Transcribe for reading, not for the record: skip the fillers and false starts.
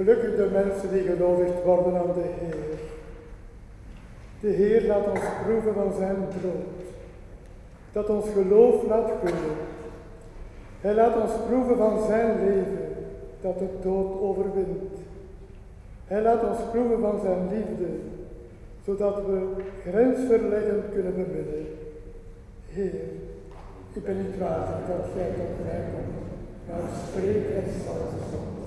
Gelukkig de mensen die gelovigd worden aan de Heer. De Heer laat ons proeven van zijn brood, dat ons geloof laat groeien. Hij laat ons proeven van zijn leven, dat de dood overwint. Hij laat ons proeven van zijn liefde, zodat we grensverleggend kunnen beminnen. Heer, ik ben niet waardig dat jij tot mij komt, maar spreek en zal het